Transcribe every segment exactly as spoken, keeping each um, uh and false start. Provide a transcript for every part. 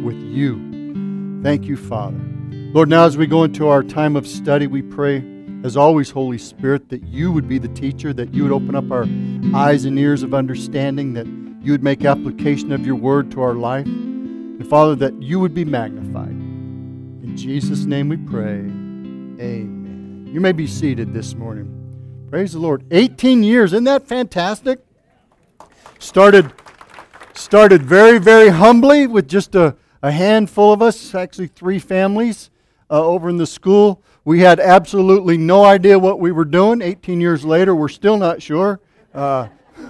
with you. Thank you, Father. Lord, now as we go into our time of study, we pray, as always, Holy Spirit, that you would be the teacher, that you would open up our eyes and ears of understanding, that you would make application of your word to our life. And Father, that you would be magnified. In Jesus' name we pray. Amen. You may be seated this morning. Praise the Lord. eighteen years, isn't that fantastic? Started, started very, very humbly with just a, a handful of us, actually three families uh, over in the school. We had absolutely no idea what we were doing. eighteen years later, we're still not sure. Uh,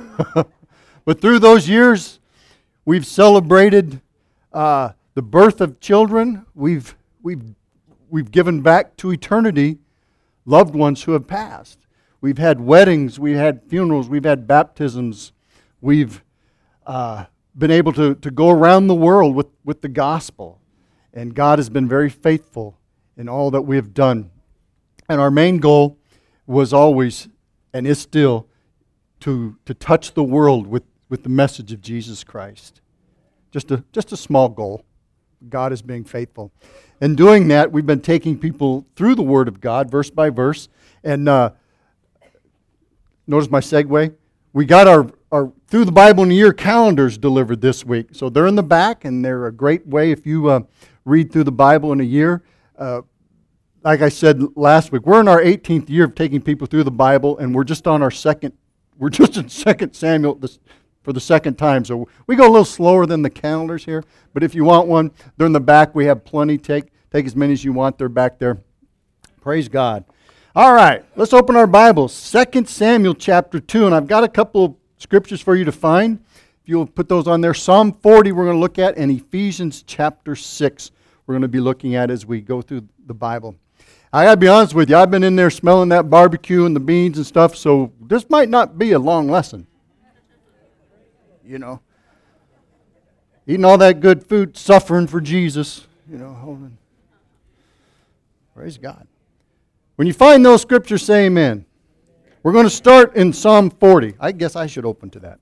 but through those years, we've celebrated uh, the birth of children. We've we've we've given back to eternity loved ones who have passed. We've had weddings. We've had funerals. We've had baptisms. We've uh, been able to, to go around the world with, with the gospel. And God has been very faithful in all that we have done. And our main goal was always, and is still, to, to touch the world with, with the message of Jesus Christ. Just a, just a small goal. God is being faithful. In doing that, we've been taking people through the Word of God, verse by verse. And uh, notice my segue. We got our, our Through the Bible in a Year calendars delivered this week. So they're in the back, and they're a great way if you uh, read through the Bible in a year. Uh, like I said last week, we're in our eighteenth year of taking people through the Bible, and we're just on our second, we're just in Second Samuel this, for the second time. So we go a little slower than the calendars here, but if you want one, they're in the back. We have plenty. Take, take as many as you want. They're back there. Praise God. All right, let's open our Bibles. Second Samuel chapter two, and I've got a couple of scriptures for you to find. If you'll put those on there. Psalm forty we're going to look at, and Ephesians chapter six we're going to be looking at as we go through the Bible. I got to be honest with you, I've been in there smelling that barbecue and the beans and stuff, so this might not be a long lesson. You know, eating all that good food, suffering for Jesus, you know, holding. Praise God. When you find those scriptures, say amen. We're going to start in Psalm forty. I guess I should open to that.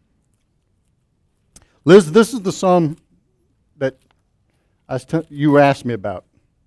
Liz, this is the psalm that I was t- you asked me about.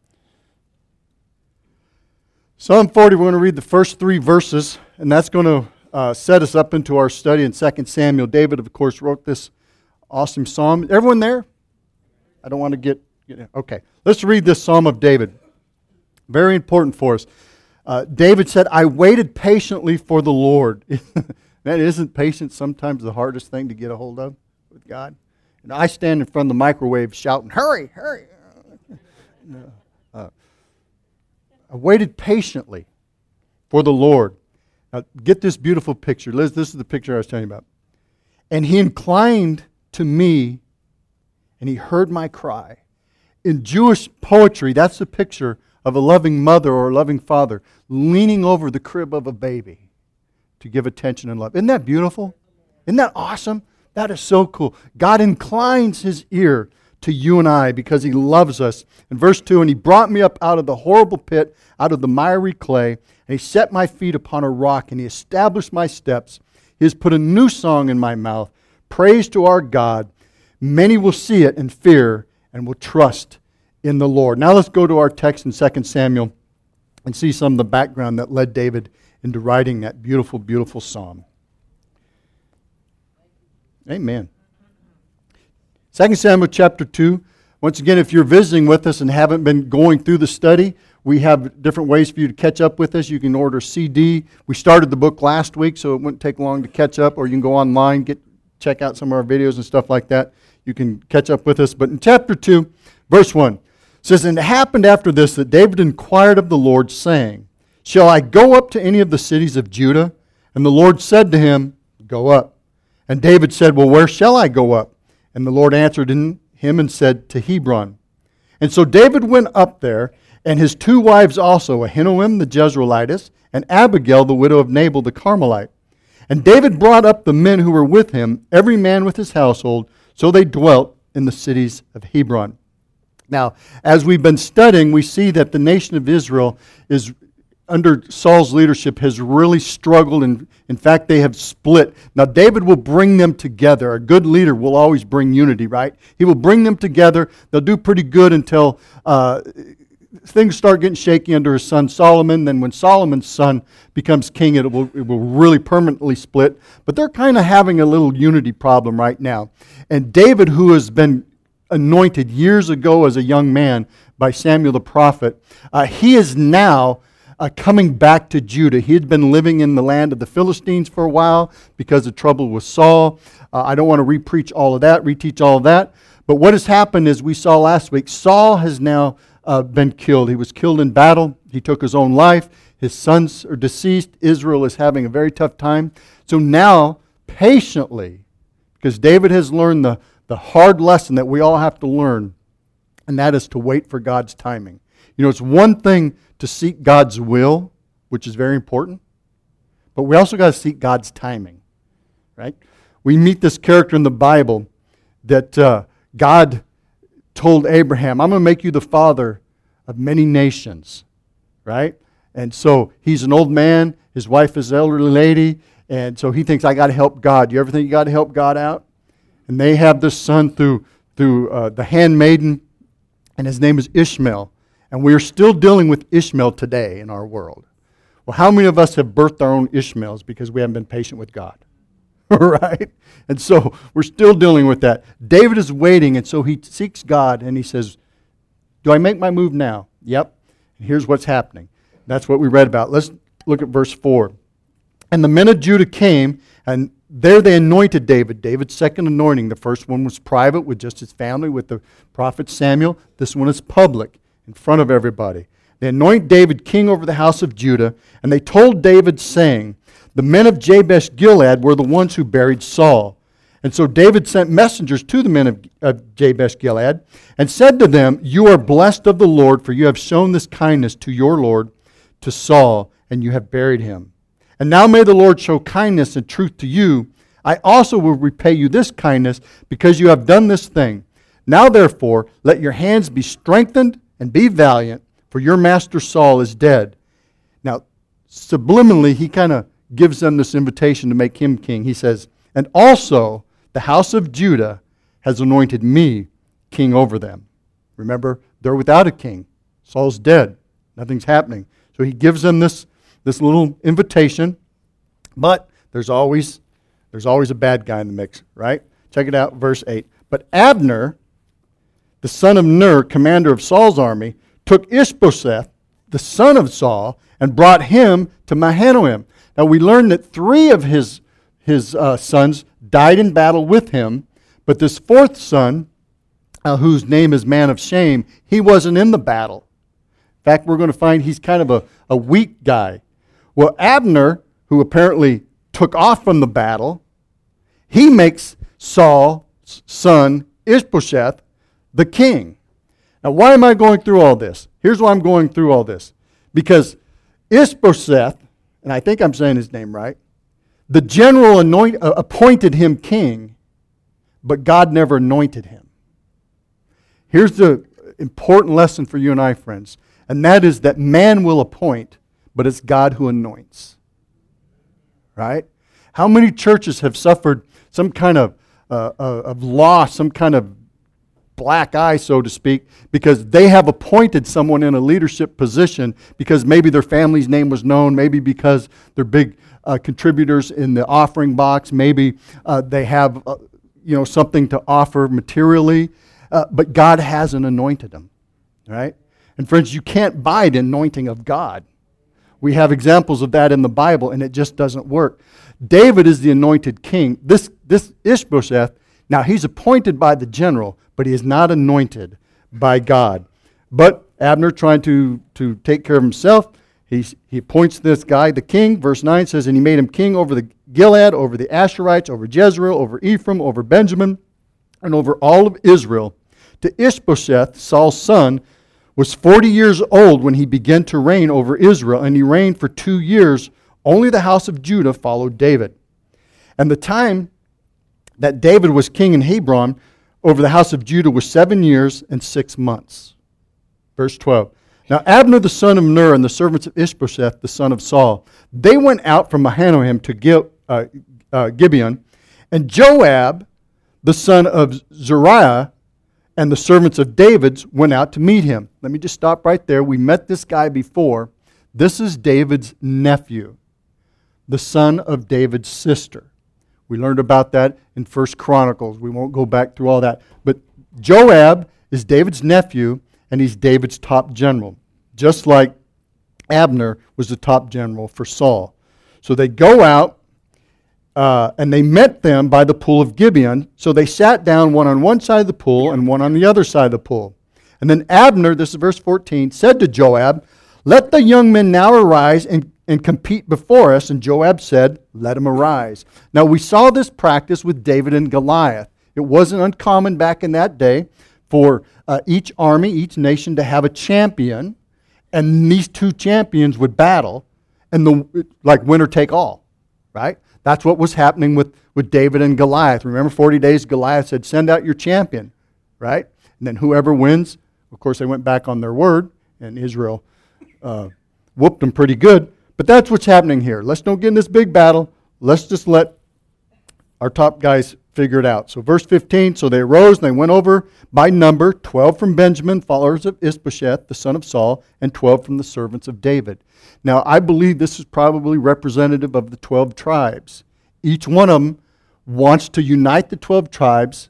Psalm forty, we're going to read the first three verses, and that's going to uh, set us up into our study in Second Samuel. David, of course, wrote this awesome psalm. Everyone there? I don't want to get... get okay, let's read this Psalm of David. Very important for us. Uh, David said, I waited patiently for the Lord. Man, isn't patience sometimes the hardest thing to get a hold of with God? And I stand in front of the microwave shouting, hurry, hurry. uh, I waited patiently for the Lord. Now, get this beautiful picture. Liz, this is the picture I was telling you about. And he inclined to me, and he heard my cry. In Jewish poetry, that's the picture of a loving mother or a loving father leaning over the crib of a baby to give attention and love. Isn't that beautiful? Isn't that awesome? That is so cool. God inclines his ear to you and I because he loves us. In verse two, and he brought me up out of the horrible pit, out of the miry clay, and he set my feet upon a rock, and he established my steps. He has put a new song in my mouth, praise to our God. Many will see it and fear and will trust in the Lord. Now let's go to our text in Second Samuel and see some of the background that led David into writing that beautiful, beautiful psalm. Amen. Second Samuel chapter two. Once again, if you're visiting with us and haven't been going through the study, we have different ways for you to catch up with us. You can order a C D. We started the book last week, so it wouldn't take long to catch up, or you can go online, get check out some of our videos and stuff like that. You can catch up with us. But in chapter two, verse one, it says, and it happened after this that David inquired of the Lord, saying, shall I go up to any of the cities of Judah? And the Lord said to him, go up. And David said, well, where shall I go up? And the Lord answered him and said, to Hebron. And so David went up there, and his two wives also, Ahinoam the Jezreelitess, and Abigail the widow of Nabal the Carmelite. And David brought up the men who were with him, every man with his household, so they dwelt in the cities of Hebron. Now, as we've been studying, we see that the nation of Israel is under Saul's leadership has really struggled, and in fact they have split. Now David will bring them together. A good leader will always bring unity, right? He will bring them together. They'll do pretty good until uh, things start getting shaky under his son Solomon. Then when Solomon's son becomes king, it will, it will really permanently split. But they're kind of having a little unity problem right now. And David, who has been anointed years ago as a young man by Samuel the prophet, uh, he is now Uh, coming back to Judah. He had been living in the land of the Philistines for a while because of trouble with Saul. Uh, I don't want to re-preach all of that, reteach all of that. But what has happened is we saw last week, Saul has now uh, been killed. He was killed in battle. He took his own life. His sons are deceased. Israel is having a very tough time. So now, patiently, because David has learned the, the hard lesson that we all have to learn, and that is to wait for God's timing. You know, it's one thing to seek God's will, which is very important, but we also got to seek God's timing, right? We meet this character in the Bible that uh, God told Abraham, I'm going to make you the father of many nations, right? And so he's an old man, his wife is an elderly lady, and so he thinks, I got to help God. You ever think you got to help God out? And they have this son through, through uh, the handmaiden, and his name is Ishmael. And we are still dealing with Ishmael today in our world. Well, how many of us have birthed our own Ishmaels because we haven't been patient with God? Right? And so we're still dealing with that. David is waiting, and so he seeks God, and he says, do I make my move now? Yep. And here's what's happening. That's what we read about. Let's look at verse four. And the men of Judah came, and there they anointed David. David's second anointing. The first one was private with just his family, with the prophet Samuel. This one is public, in front of everybody. They anoint David king over the house of Judah, and they told David, saying, the men of Jabesh Gilead were the ones who buried Saul. And so David sent messengers to the men of, of Jabesh Gilead, and said to them, you are blessed of the Lord, for you have shown this kindness to your Lord, to Saul, and you have buried him. And now may the Lord show kindness and truth to you. I also will repay you this kindness, because you have done this thing. Now therefore, let your hands be strengthened, and be valiant, for your master Saul is dead. Now, subliminally, he kind of gives them this invitation to make him king. He says, and also the house of Judah has anointed me king over them. Remember, they're without a king. Saul's dead. Nothing's happening. So he gives them this, this little invitation, but there's always, there's always a bad guy in the mix, right? Check it out, verse eight. But Abner, the son of Ner, commander of Saul's army, took Ishbosheth, the son of Saul, and brought him to Mahanaim. Now we learn that three of his, his uh, sons died in battle with him, but this fourth son, uh, whose name is Man of Shame, he wasn't in the battle. In fact, we're going to find he's kind of a, a weak guy. Well, Abner, who apparently took off from the battle, he makes Saul's son, Ishbosheth, the king. Now, why am I going through all this? Here's why I'm going through all this. Because Ishbosheth, and I think I'm saying his name right, the general anoint, uh, appointed him king, but God never anointed him. Here's the important lesson for you and I, friends, and that is that man will appoint, but it's God who anoints. Right? How many churches have suffered some kind of, uh, of loss, some kind of black eye, so to speak, because they have appointed someone in a leadership position because maybe their family's name was known, maybe because they're big uh, contributors in the offering box, maybe uh, they have uh, you know something to offer materially, uh, but God hasn't anointed them, right? And friends, you can't buy the anointing of God. We have examples of that in the Bible, and it just doesn't work. David is the anointed king. This this Ishbosheth, now he's appointed by the general, but he is not anointed by God. But Abner, trying to, to take care of himself, he's, he appoints this guy, the king. Verse nine says, and he made him king over the Gilead, over the Asherites, over Jezreel, over Ephraim, over Benjamin, and over all of Israel. To Ishbosheth, Saul's son, was forty years old when he began to reign over Israel, and he reigned for two years. Only the house of Judah followed David. And the time that David was king in Hebron over the house of Judah was seven years and six months. Verse twelve. Now Abner the son of Ner and the servants of Ishbosheth the son of Saul, they went out from Mahanaim to Gil, uh, uh, Gibeon, and Joab the son of Zeruiah and the servants of David's went out to meet him. Let me just stop right there. We met this guy before. This is David's nephew, the son of David's sister. We learned about that in First Chronicles. We won't go back through all that. But Joab is David's nephew, and he's David's top general, just like Abner was the top general for Saul. So they go out, uh, and they met them by the pool of Gibeon. So they sat down, one on one side of the pool and one on the other side of the pool. And then Abner, this is verse fourteen, said to Joab, "Let the young men now arise and, and compete before us." And Joab said, "Let him arise." Now we saw this practice with David and Goliath. It wasn't uncommon back in that day for uh, each army, each nation to have a champion, and these two champions would battle, and the like winner take all, right? That's what was happening with, with David and Goliath. Remember, forty days, Goliath said, "Send out your champion," right? And then whoever wins, of course, they went back on their word, and Israel uh, whooped them pretty good. But that's what's happening here. Let's don't get in this big battle. Let's just let our top guys figure it out. So verse fifteen, so they arose and they went over by number, twelve from Benjamin, followers of Ishbosheth, the son of Saul, and twelve from the servants of David. Now, I believe this is probably representative of the twelve tribes. Each one of them wants to unite the twelve tribes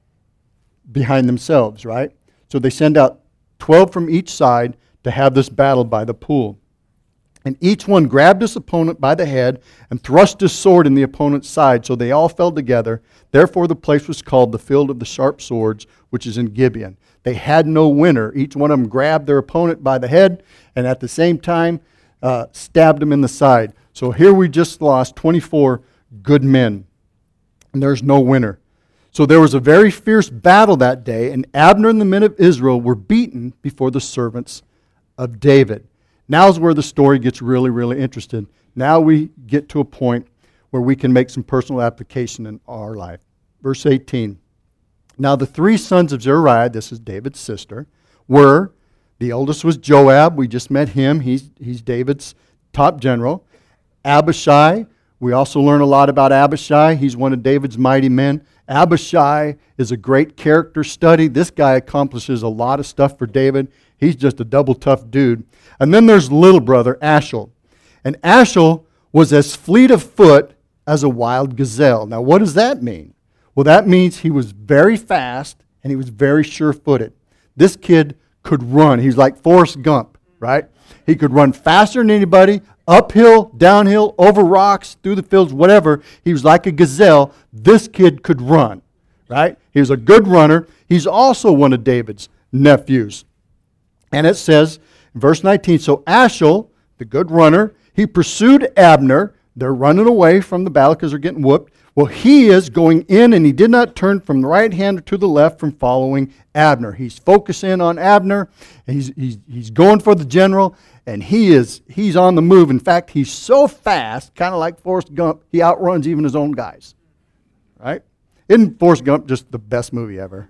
behind themselves, right? So they send out twelve from each side to have this battle by the pool. And each one grabbed his opponent by the head and thrust his sword in the opponent's side, so they all fell together. Therefore the place was called the Field of the Sharp Swords, which is in Gibeon. They had no winner. Each one of them grabbed their opponent by the head and at the same time uh, stabbed him in the side. So here we just lost twenty-four good men, and there's no winner. So there was a very fierce battle that day, and Abner and the men of Israel were beaten before the servants of David. Now's where the story gets really, really interesting. Now we get to a point where we can make some personal application in our life. Verse eighteen. Now the three sons of Zeruiah, this is David's sister, were, the eldest was Joab. We just met him. He's, he's David's top general. Abishai, we also learn a lot about Abishai. He's one of David's mighty men. Abishai is a great character study. This guy accomplishes a lot of stuff for David. He's just a double tough dude. And then there's little brother, Ashel. And Ashel was as fleet of foot as a wild gazelle. Now, what does that mean? Well, that means he was very fast and he was very sure-footed. This kid could run. He's like Forrest Gump, right? He could run faster than anybody, uphill, downhill, over rocks, through the fields, whatever. He was like a gazelle. This kid could run, right? He was a good runner. He's also one of David's nephews. And it says, in verse nineteen, so Ashel, the good runner, he pursued Abner. They're running away from the battle because they're getting whooped. Well, he is going in, and he did not turn from the right hand to the left from following Abner. He's focusing on Abner, and he's, he's, he's going for the general, and he is he's on the move. In fact, he's so fast, kind of like Forrest Gump, he outruns even his own guys. Right? Isn't Forrest Gump just the best movie ever?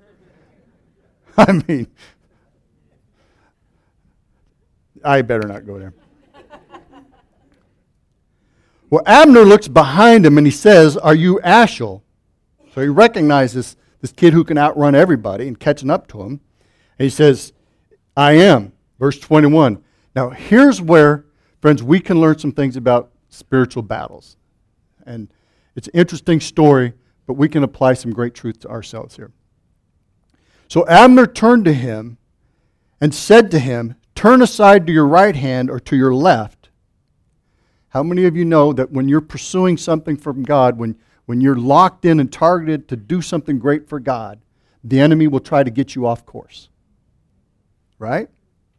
I mean, I better not go there. Well, Abner looks behind him and he says, "Are you Ashel?" So he recognizes this kid who can outrun everybody and catching up to him. And he says, "I am." Verse twenty-one. Now here's where, friends, we can learn some things about spiritual battles. And it's an interesting story, but we can apply some great truth to ourselves here. So Abner turned to him and said to him, "Turn aside to your right hand or to your left." How many of you know that when you're pursuing something from God, when, when you're locked in and targeted to do something great for God, the enemy will try to get you off course? Right?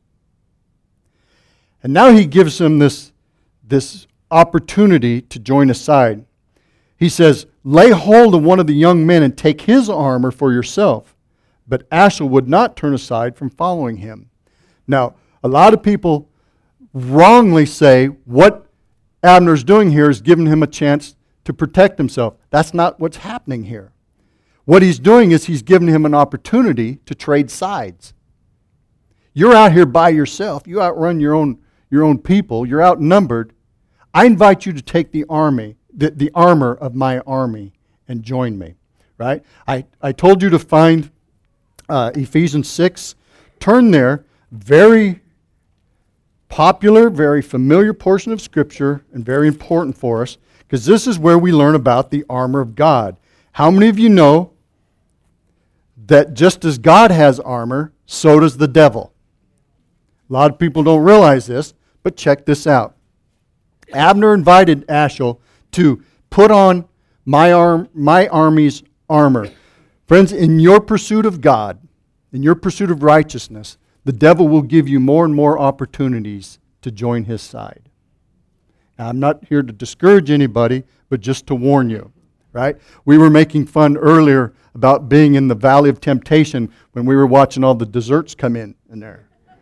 And now he gives him this, this opportunity to join his side. He says, "Lay hold of one of the young men and take his armor for yourself." But Ashel would not turn aside from following him. Now, a lot of people wrongly say what Abner's doing here is giving him a chance to protect himself. That's not what's happening here. What he's doing is he's giving him an opportunity to trade sides. You're out here by yourself. You outrun your own, your own people. You're outnumbered. I invite you to take the army, the, the armor of my army and join me. Right? I, I told you to find uh, Ephesians six. Turn there. Very popular, very familiar portion of Scripture and very important for us because this is where we learn about the armor of God. How many of you know that just as God has armor, so does the devil? A lot of people don't realize this, but check this out. Abner invited Ashel to put on my arm, my army's armor. Friends, in your pursuit of God, in your pursuit of righteousness, the devil will give you more and more opportunities to join his side. Now, I'm not here to discourage anybody, but just to warn you, right? We were making fun earlier about being in the valley of temptation when we were watching all the desserts come in in there.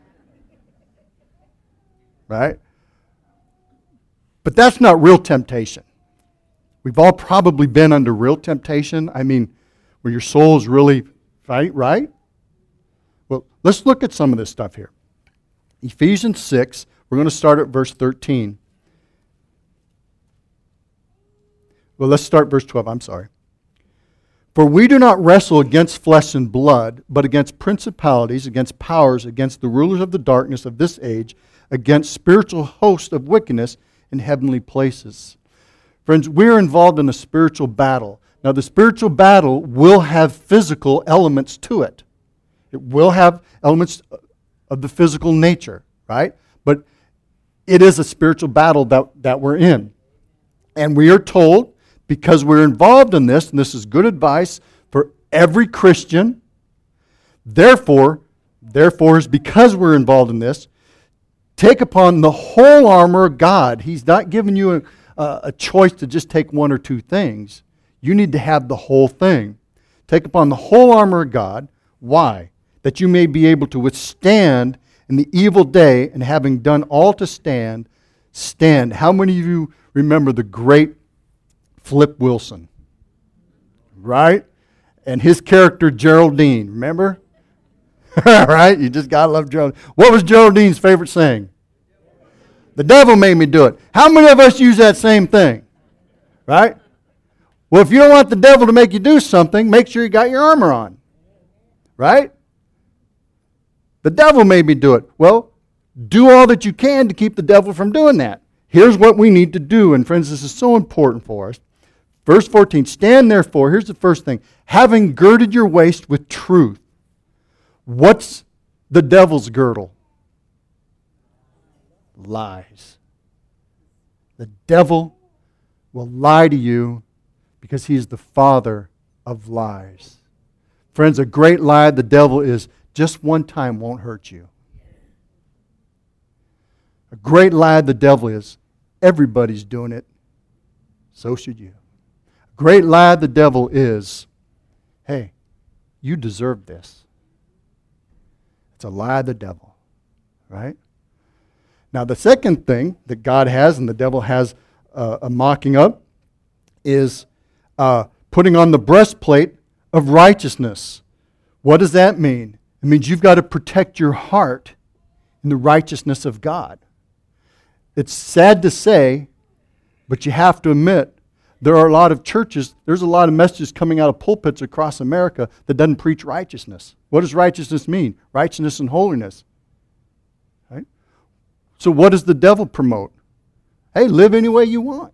Right? But that's not real temptation. We've all probably been under real temptation. I mean, where your soul is really, right? Right? Well, let's look at some of this stuff here. Ephesians six, we're going to start at verse thirteen. Well, let's start verse twelve, I'm sorry. For we do not wrestle against flesh and blood, but against principalities, against powers, against the rulers of the darkness of this age, against spiritual hosts of wickedness in heavenly places. Friends, we're involved in a spiritual battle. Now, the spiritual battle will have physical elements to it. It will have elements of the physical nature, right? But it is a spiritual battle that, that we're in. And we are told, because we're involved in this, and this is good advice for every Christian, therefore, therefore is because we're involved in this, take upon the whole armor of God. He's not giving you a, a, a choice to just take one or two things. You need to have the whole thing. Take upon the whole armor of God. Why? That you may be able to withstand in the evil day, and having done all to stand, stand. How many of you remember the great Flip Wilson? Right? And his character Geraldine, remember? Right? You just gotta love Geraldine. What was Geraldine's favorite saying? The devil made me do it. How many of us use that same thing? Right? Well, if you don't want the devil to make you do something, make sure you got your armor on. Right? The devil made me do it. Well, do all that you can to keep the devil from doing that. Here's what we need to do. And friends, this is so important for us. Verse fourteen, stand therefore, here's the first thing, having girded your waist with truth. What's the devil's girdle? Lies. The devil will lie to you because he is the father of lies. Friends, a great lie of the devil is just one time won't hurt you. A great lie of the devil is everybody's doing it, so should you. A great lie of the devil is, hey, you deserve this. It's a lie of the devil, right? Now, the second thing that God has and the devil has uh, a mocking of is uh, putting on the breastplate of righteousness. What does that mean? It means you've got to protect your heart in the righteousness of God. It's sad to say, but you have to admit, there are a lot of churches, there's a lot of messages coming out of pulpits across America that doesn't preach righteousness. What does righteousness mean? Righteousness and holiness. Right? So what does the devil promote? Hey, live any way you want.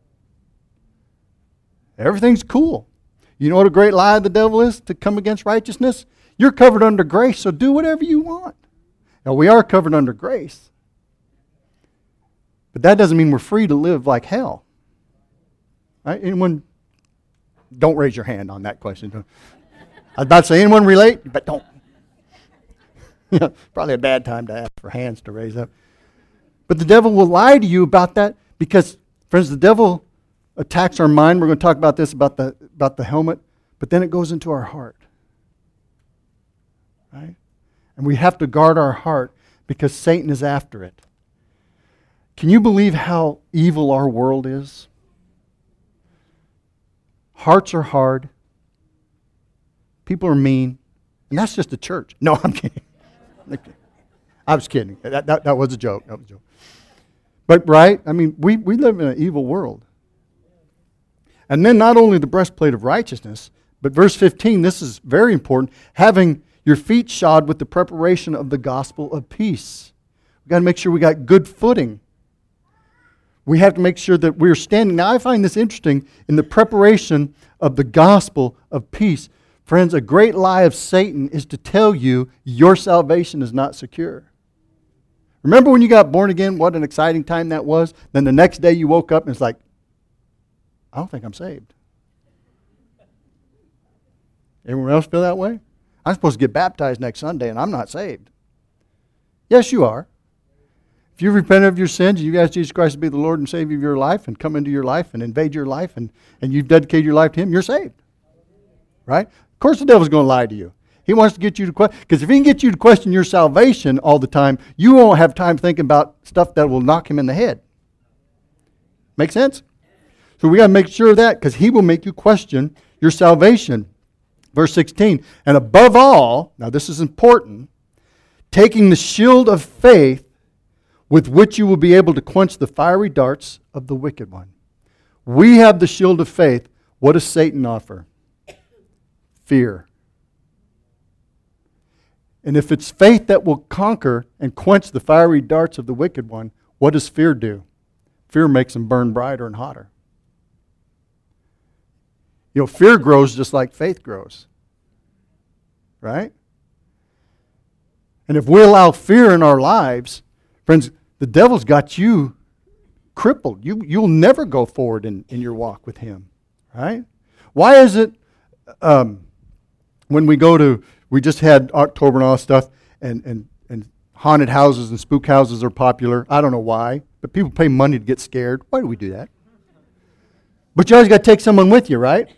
Everything's cool. You know what a great lie of the devil is to come against righteousness? You're covered under grace, so do whatever you want. Now, we are covered under grace. But that doesn't mean we're free to live like hell. Right? Anyone? Don't raise your hand on that question. I was about to say, anyone relate? But don't. Probably a bad time to ask for hands to raise up. But the devil will lie to you about that because, friends, the devil attacks our mind. We're going to talk about this, about the, about the helmet. But then it goes into our heart. Right? And we have to guard our heart because Satan is after it. Can you believe how evil our world is? Hearts are hard. People are mean. And that's just the church. No, I'm kidding. I was kidding. That, that, that was a joke. That was a joke. But, right? I mean, we, we live in an evil world. And then not only the breastplate of righteousness, but verse fifteen, this is very important, having your feet shod with the preparation of the gospel of peace. We've got to make sure we got good footing. We have to make sure that we're standing. Now, I find this interesting in the preparation of the gospel of peace. Friends, a great lie of Satan is to tell you your salvation is not secure. Remember when you got born again, what an exciting time that was? Then the next day you woke up and it's like, I don't think I'm saved. Anyone else feel that way? I'm supposed to get baptized next Sunday and I'm not saved. Yes, you are. If you repent of your sins, you ask Jesus Christ to be the Lord and Savior of your life and come into your life and invade your life and, and you've dedicated your life to Him, you're saved. Right? Of course the devil's going to lie to you. He wants to get you to question, because if he can get you to question your salvation all the time, you won't have time thinking about stuff that will knock him in the head. Make sense? So we got to make sure of that, because he will make you question your salvation. Verse sixteen, and above all, now this is important, taking the shield of faith with which you will be able to quench the fiery darts of the wicked one. We have the shield of faith. What does Satan offer? Fear. And if it's faith that will conquer and quench the fiery darts of the wicked one, what does fear do? Fear makes them burn brighter and hotter. You know, fear grows just like faith grows. Right? And if we allow fear in our lives, friends, the devil's got you crippled. You, you'll never go forward in, in your walk with him. Right? Why is it um, when we go to, we just had October and all that stuff, and, and, and haunted houses and spook houses are popular. I don't know why, but people pay money to get scared. Why do we do that? But you always got to take someone with you, right?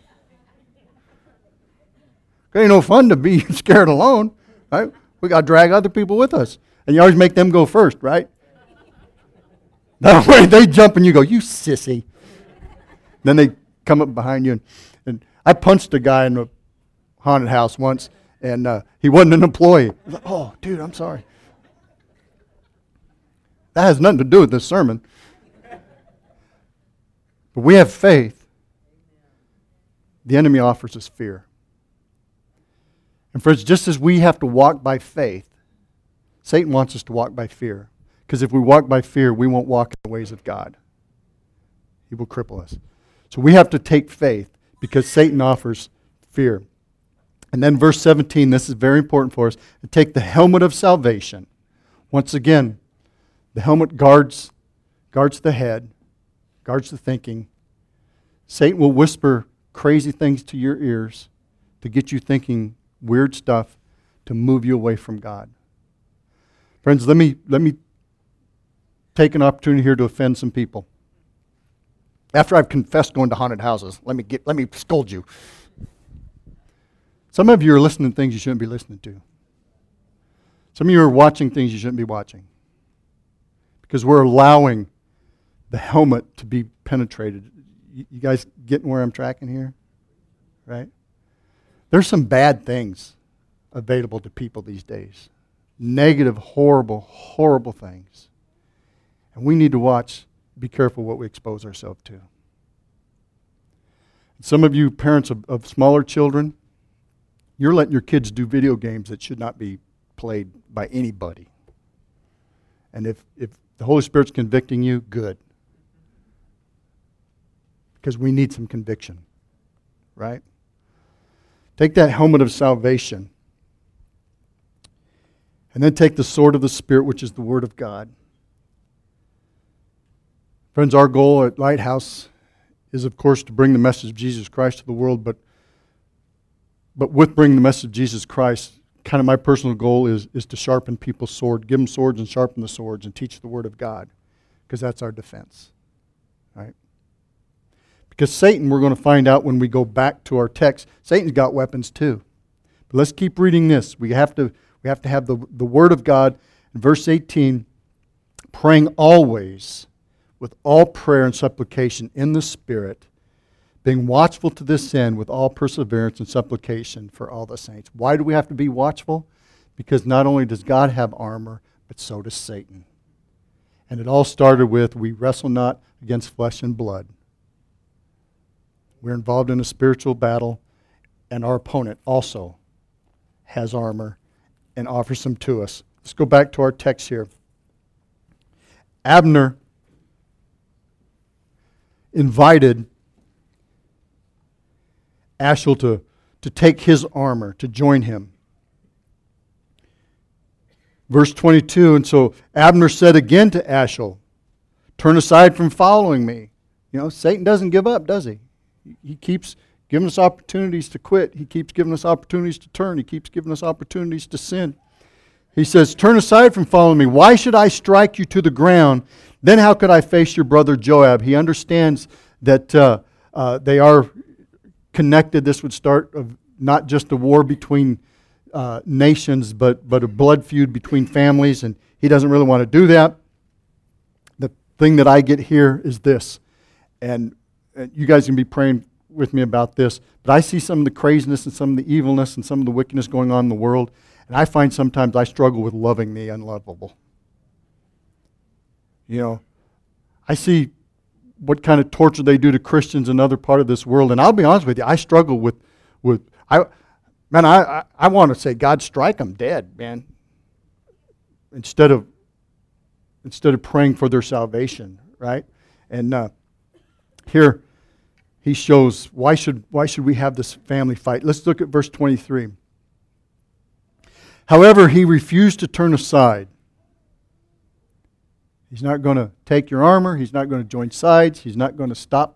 It ain't no fun to be scared alone, right? We got to drag other people with us. And you always make them go first, right? That way they jump and you go, you sissy. Then they come up behind you. And, and I punched a guy in a haunted house once, and uh, he wasn't an employee. I was like, oh, dude, I'm sorry. That has nothing to do with this sermon. But we have faith. The enemy offers us fear. And friends, just as we have to walk by faith, Satan wants us to walk by fear. Because if we walk by fear, we won't walk in the ways of God. He will cripple us. So we have to take faith because Satan offers fear. And then verse seventeen, this is very important for us, to take the helmet of salvation. Once again, the helmet guards, guards the head, guards the thinking. Satan will whisper crazy things to your ears to get you thinking weird stuff to move you away from God. Friends, let me let me take an opportunity here to offend some people. After I've confessed going to haunted houses, let me get let me scold you. Some of you are listening to things you shouldn't be listening to. Some of you are watching things you shouldn't be watching. Because we're allowing the helmet to be penetrated. You, you guys getting where I'm tracking here? Right? There's some bad things available to people these days. Negative, horrible, horrible things. And we need to watch, be careful what we expose ourselves to. Some of you parents of, of smaller children, you're letting your kids do video games that should not be played by anybody. And if, if the Holy Spirit's convicting you, good. Because we need some conviction. Right? Take that helmet of salvation. And then take the sword of the Spirit, which is the Word of God. Friends, our goal at Lighthouse is, of course, to bring the message of Jesus Christ to the world, but But with bringing the message of Jesus Christ, kind of my personal goal is, is to sharpen people's sword, give them swords and sharpen the swords and teach the Word of God, because that's our defense, right? Because Satan, we're going to find out when we go back to our text, Satan's got weapons too. But let's keep reading this. We have to we have to have the, the Word of God. In verse eighteen, praying always with all prayer and supplication in the Spirit, being watchful to this end with all perseverance and supplication for all the saints. Why do we have to be watchful? Because not only does God have armor, but so does Satan. And it all started with, we wrestle not against flesh and blood. We're involved in a spiritual battle, and our opponent also has armor and offers them to us. Let's go back to our text here. Abner invited Ashel to, to take his armor, to join him. Verse twenty-two, and so Abner said again to Ashel, turn aside from following me. You know, Satan doesn't give up, does he? He keeps giving us opportunities to quit. He keeps giving us opportunities to turn. He keeps giving us opportunities to sin. He says, turn aside from following me. Why should I strike you to the ground? Then how could I face your brother Joab? He understands that uh, uh, they are connected. This would start of not just a war between uh, nations, but, but a blood feud between families, and he doesn't really want to do that. The thing that I get here is this, and you guys can be praying with me about this, but I see some of the craziness and some of the evilness and some of the wickedness going on in the world, and I find sometimes I struggle with loving the unlovable. You know, I see what kind of torture they do to Christians in other part of this world, and I'll be honest with you, I struggle with, with I, man, I, I, I want to say, God, strike them dead, man, instead of instead of praying for their salvation, right? And uh, here he shows why should why should we have this family fight? Let's look at verse twenty-three. However, he refused to turn aside. He's not going to take your armor. He's not going to join sides. He's not going to stop.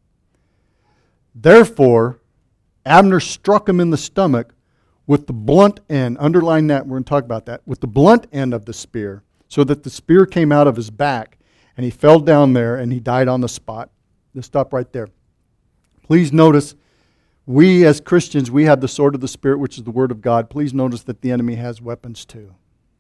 Therefore, Abner struck him in the stomach with the blunt end. Underline that. We're going to talk about that. With the blunt end of the spear, so that the spear came out of his back, and he fell down there, and he died on the spot. Let's stop right there. Please notice, we as Christians, we have the sword of the Spirit, which is the Word of God. Please notice that the enemy has weapons too.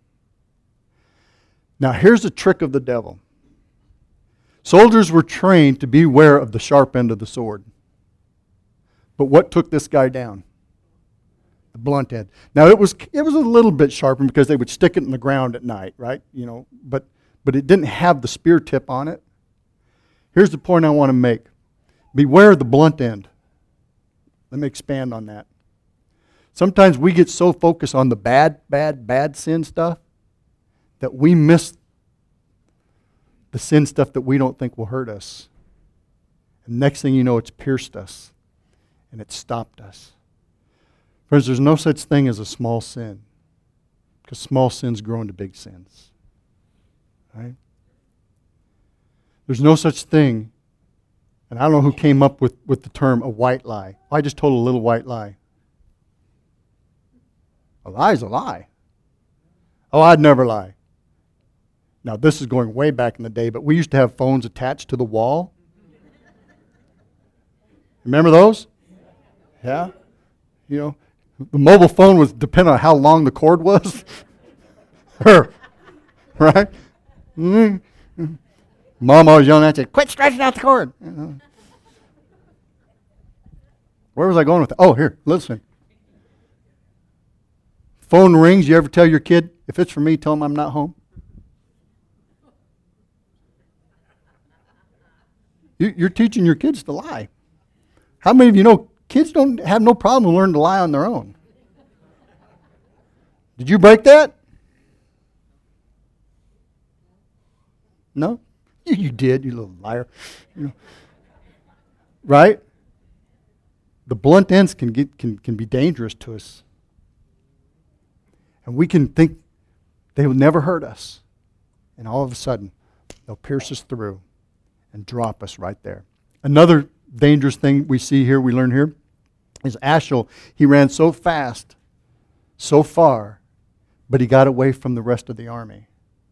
Now, here's the trick of the devil. Soldiers were trained to beware of the sharp end of the sword. But what took this guy down? The blunt end. Now, it was it was a little bit sharpened because they would stick it in the ground at night, right? You know, but but it didn't have the spear tip on it. Here's the point I want to make. Beware of the blunt end. Let me expand on that. Sometimes we get so focused on the bad, bad, bad sin stuff that we miss the sin stuff that we don't think will hurt us. And next thing you know, it's pierced us and it's stopped us. Friends, there's no such thing as a small sin, because small sins grow into big sins. Right? There's no such thing, and I don't know who came up with, with the term a white lie. I just told a little white lie. A lie is a lie. Oh, I'd never lie. Now, this is going way back in the day, but we used to have phones attached to the wall. Remember those? Yeah? You know, the mobile phone was dependent on how long the cord was. Her. Right? Mm-hmm. Mom always yelling at you, quit stretching out the cord. You know. Where was I going with that? Oh, here, listen. Phone rings, you ever tell your kid, if it's for me, tell them I'm not home? You, you're teaching your kids to lie. How many of you know kids don't have no problem learning to lie on their own? Did you break that? No? You, you did, you little liar. You know. Right? The blunt ends can get can, can be dangerous to us. And we can think they will never hurt us. And all of a sudden, they'll pierce us through and drop us right there. Another dangerous thing we see here, we learn here, is Ashel. He ran so fast, so far, but he got away from the rest of the army.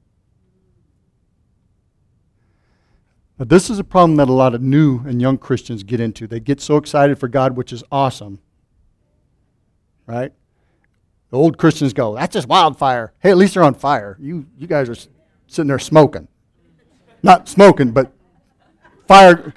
Now, this is a problem that a lot of new and young Christians get into. They get so excited for God, which is awesome. Right? The old Christians go, that's just wildfire. Hey, at least they're on fire. You you guys are sitting there smoking. Not smoking, but fire.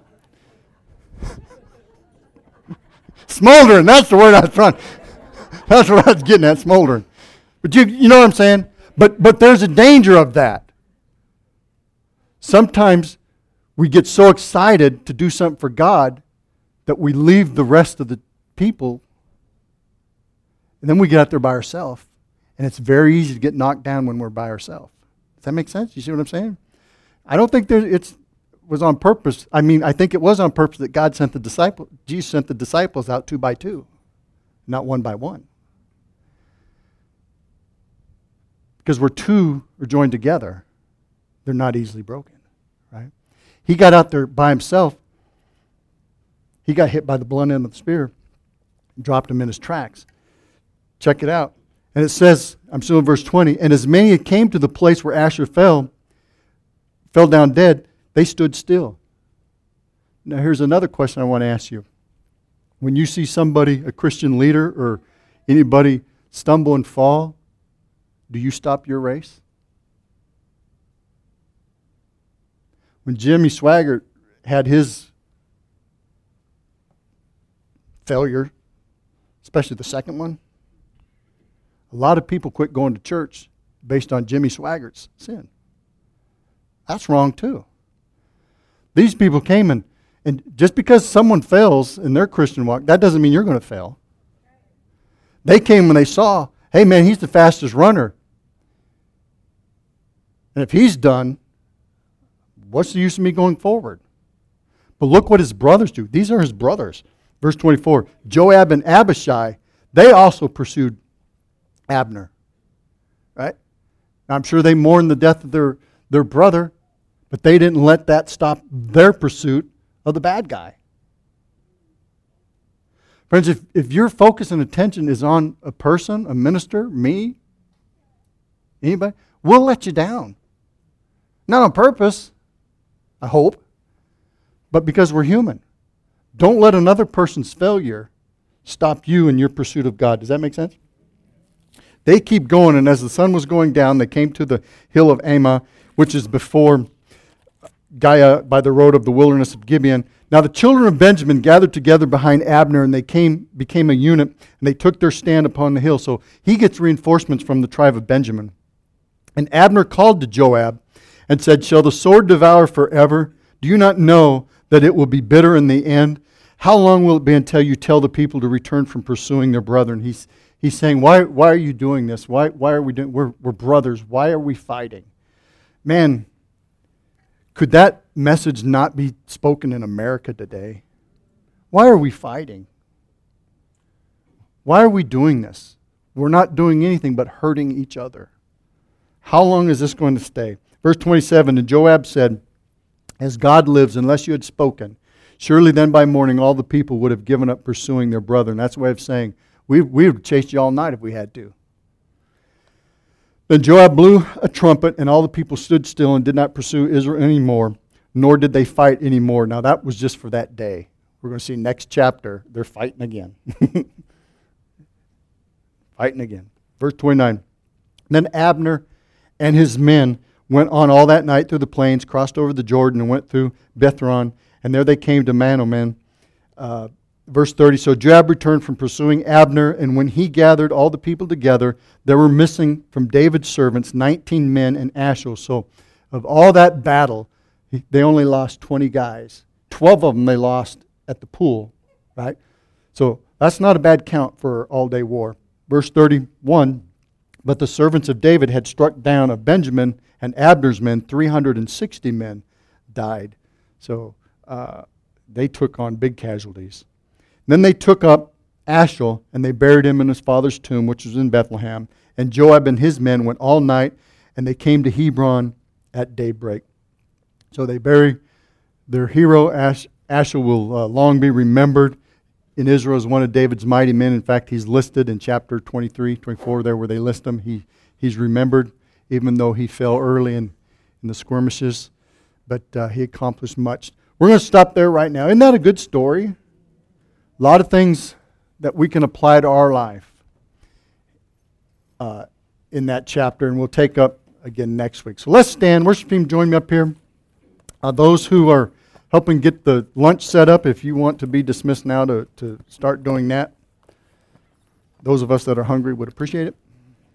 Smoldering, that's the word I was trying. That's what I was getting at, smoldering. But you, you know what I'm saying? But but there's a danger of that. Sometimes we get so excited to do something for God that we leave the rest of the people, and then we get out there by ourselves, and it's very easy to get knocked down when we're by ourselves. Does that make sense? You see what I'm saying? I don't think there it's was on purpose. I mean, I think it was on purpose that God sent the disciples. Jesus sent the disciples out two by two, not one by one. Because where two are joined together, they're not easily broken, right? He got out there by himself. He got hit by the blunt end of the spear, dropped him in his tracks. Check it out. And it says, I'm still in verse twenty, and as many as came to the place where Asher fell, fell down dead, they stood still. Now here's another question I want to ask you. When you see somebody, a Christian leader or anybody stumble and fall, do you stop your race? When Jimmy Swaggart had his failure, especially the second one, a lot of people quit going to church based on Jimmy Swaggart's sin. That's wrong too. These people came and, and just because someone fails in their Christian walk, that doesn't mean you're going to fail. They came when they saw, hey man, he's the fastest runner. And if he's done, what's the use of me going forward? But look what his brothers do. These are his brothers. Verse twenty-four, Joab and Abishai, they also pursued Abner. Right? Now, I'm sure they mourned the death of their, their brother, but they didn't let that stop their pursuit of the bad guy. Friends, if, if your focus and attention is on a person, a minister, me, anybody, we'll let you down. Not on purpose, I hope, but because we're human. Don't let another person's failure stop you in your pursuit of God. Does that make sense? They keep going, and as the sun was going down, they came to the hill of Ammah, which is before Giah by the road of the wilderness of Gibeon. Now the children of Benjamin gathered together behind Abner, and they came became a unit, and they took their stand upon the hill. So he gets reinforcements from the tribe of Benjamin. And Abner called to Joab and said, shall the sword devour forever? Do you not know that it will be bitter in the end? How long will it be until you tell the people to return from pursuing their brethren? He's he's saying, why why are you doing this? Why why are we doing? We're we're brothers. Why are we fighting? Man, could that message not be spoken in America today? Why are we fighting? Why are we doing this? We're not doing anything but hurting each other. How long is this going to stay? Verse twenty-seven, and Joab said, as God lives, unless you had spoken, surely then by morning all the people would have given up pursuing their brother. And that's a way of saying, we we would have chased you all night if we had to. Then Joab blew a trumpet, and all the people stood still and did not pursue Israel anymore, nor did they fight anymore. Now that was just for that day. We're going to see next chapter, they're fighting again. Fighting again. Verse twenty-nine, then Abner and his men went on all that night through the plains, crossed over the Jordan, and went through Bethron, and there they came to Manoman. Uh, verse thirty, so Joab returned from pursuing Abner, and when he gathered all the people together, there were missing from David's servants nineteen men and Ashel. So of all that battle, they only lost twenty guys. twelve of them they lost at the pool, right? So that's not a bad count for all-day war. Verse thirty-one, but the servants of David had struck down of Benjamin and Abner's men, three hundred sixty men died. So uh, they took on big casualties. Then they took up Ashel, and they buried him in his father's tomb, which was in Bethlehem. And Joab and his men went all night, and they came to Hebron at daybreak. So they bury their hero. Ash, Ashel will uh, long be remembered in Israel as one of David's mighty men. In fact, he's listed in chapter twenty-three, twenty-four, there where they list him. He He's remembered, even though he fell early in, in the skirmishes. But uh, he accomplished much. We're going to stop there right now. Isn't that a good story? A lot of things that we can apply to our life uh, in that chapter, and we'll take up again next week. So let's stand. Worship team, join me up here. Uh, those who are helping get the lunch set up, if you want to be dismissed now to, to start doing that. those of us that are hungry would appreciate it.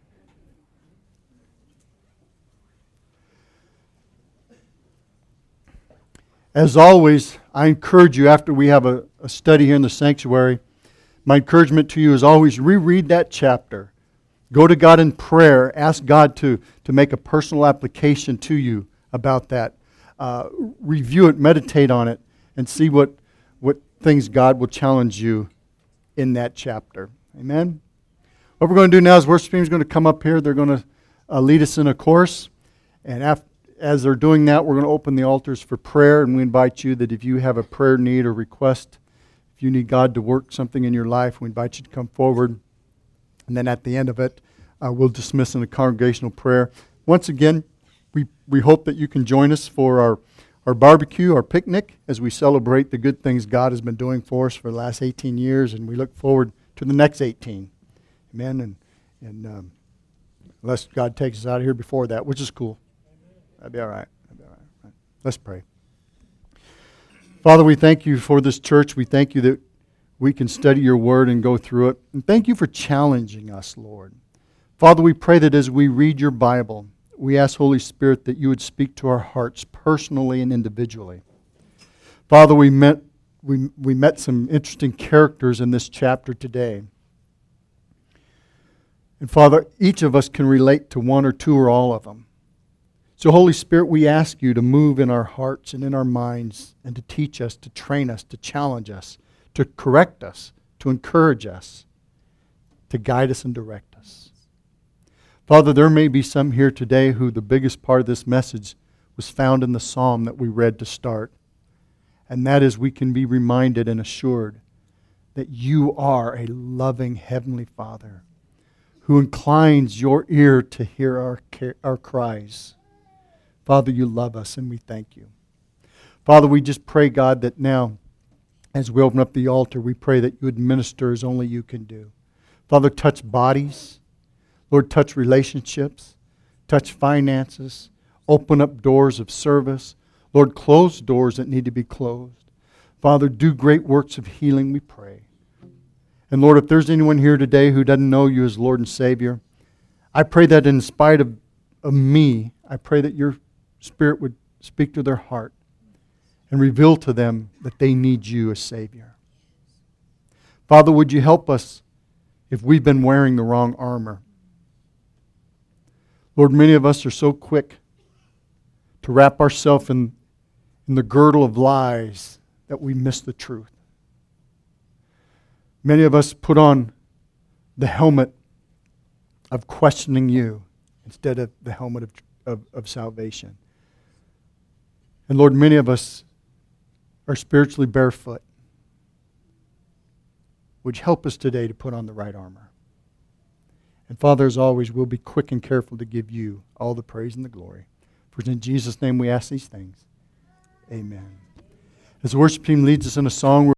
As always, I encourage you, after we have a, a study here in the sanctuary, my encouragement to you is always reread that chapter. Go to God in prayer. Ask God to, to make a personal application to you about that. Uh, review it, meditate on it, and see what, what things God will challenge you in that chapter. Amen? What we're going to do now is worship team is going to come up here. They're going to uh, lead us in a chorus. And after, as they're doing that, we're going to open the altars for prayer. And we invite you that if you have a prayer need or request, if you need God to work something in your life, we invite you to come forward. And then at the end of it, uh, we'll dismiss in a congregational prayer. Once again, we, we hope that you can join us for our, our barbecue, our picnic, as we celebrate the good things God has been doing for us for the last eighteen years. And we look forward to the next eighteen. Amen. And, and um, unless God takes us out of here before that, which is cool. That'd be all right. That'd be all right. Let's pray. Father, we thank you for this church. We thank you that we can study your word and go through it. And thank you for challenging us, Lord. Father, we pray that as we read your Bible, we ask, Holy Spirit, that you would speak to our hearts personally and individually. Father, we met, we, we met some interesting characters in this chapter today. And Father, each of us can relate to one or two or all of them. So, Holy Spirit, we ask you to move in our hearts and in our minds and to teach us, to train us, to challenge us, to correct us, to encourage us, to guide us and direct us. Father, there may be some here today who the biggest part of this message was found in the psalm that we read to start. And that is, we can be reminded and assured that you are a loving Heavenly Father who inclines your ear to hear our, our cries. Father, you love us, and we thank you. Father, we just pray, God, that now, as we open up the altar, we pray that you would minister as only you can do. Father, touch bodies. Lord, touch relationships. Touch finances. Open up doors of service. Lord, close doors that need to be closed. Father, do great works of healing, we pray. And Lord, if there's anyone here today who doesn't know you as Lord and Savior, I pray that in spite of, of me, I pray that your Spirit would speak to their heart and reveal to them that they need you as Savior. Father, would you help us if we've been wearing the wrong armor? Lord, many of us are so quick to wrap ourselves in, in the girdle of lies that we miss the truth. Many of us put on the helmet of questioning you instead of the helmet of, of, of salvation. And Lord, many of us are spiritually barefoot. Would you help us today to put on the right armor? And Father, as always, we'll be quick and careful to give you all the praise and the glory. For in Jesus' name we ask these things. Amen. As the worship team leads us in a song,